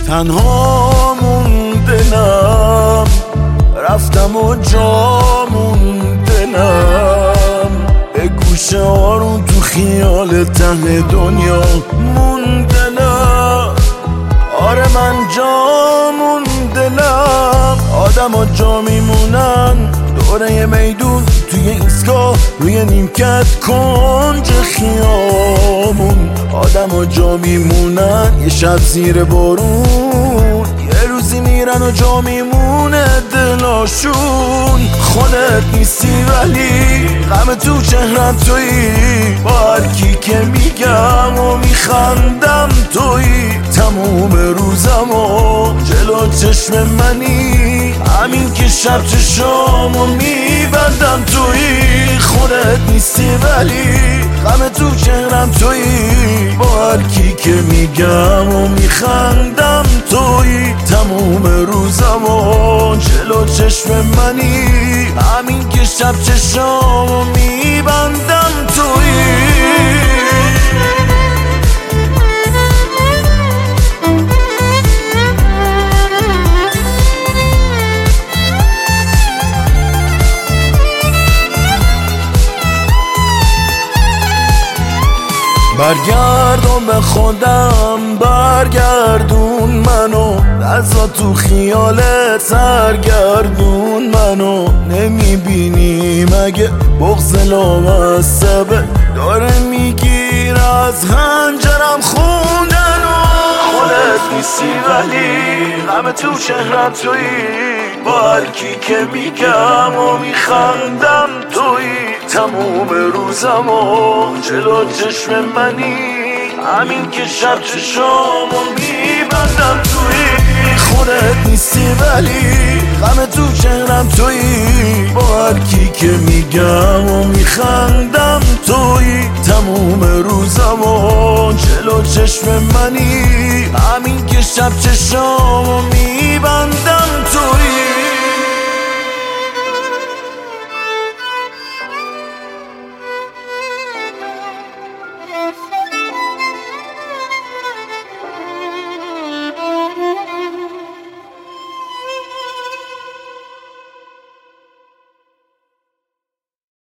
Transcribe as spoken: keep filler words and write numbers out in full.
تنها موندنم، رفتم و جا موندنم، به گوشه آرون تو خیال ته دنیا موندنم. آره من جا موندنم، آدم ها جا میمونن دوره میدون توی ایستگاه روی نیمکت کنج خیامون. آدم ها جا میمونن یه شب زیر بارون، یه روزی میرن و جا میمونه دلاشون. خودت نیستی ولی غم تو چهرم تویی، با هر کی که میگم و میخندم تویی. تموم روزم و جلو چشم منی، همین که شب چشامو میبندم تویی. خودت نیستی ولی غم تو چهرم تویی، با هر کی که میگم و میخندم تویی. تموم روزم و جلو چشم منی، همین که شب چشامو میبندم تویی. برگردون به خودم، برگردون منو، لحظا تو خیالت سرگردون منو. نمیبینی مگه بغض لامصبه داره میگیر از هنجرم خوندنو. خودت نیستی ولی غم تو چهرم تویی، با هر کی که میگم و میخندم تویی. تموم روزم و جلو چشم منی، همین که شب چشامو میبندم تویی. خودت نیستی ولی غم تو چهرم تویی، با هر کی که میگم و میخندم تویی. تموم روزم و جلو چشم منی، همین که شب چشامو میبندم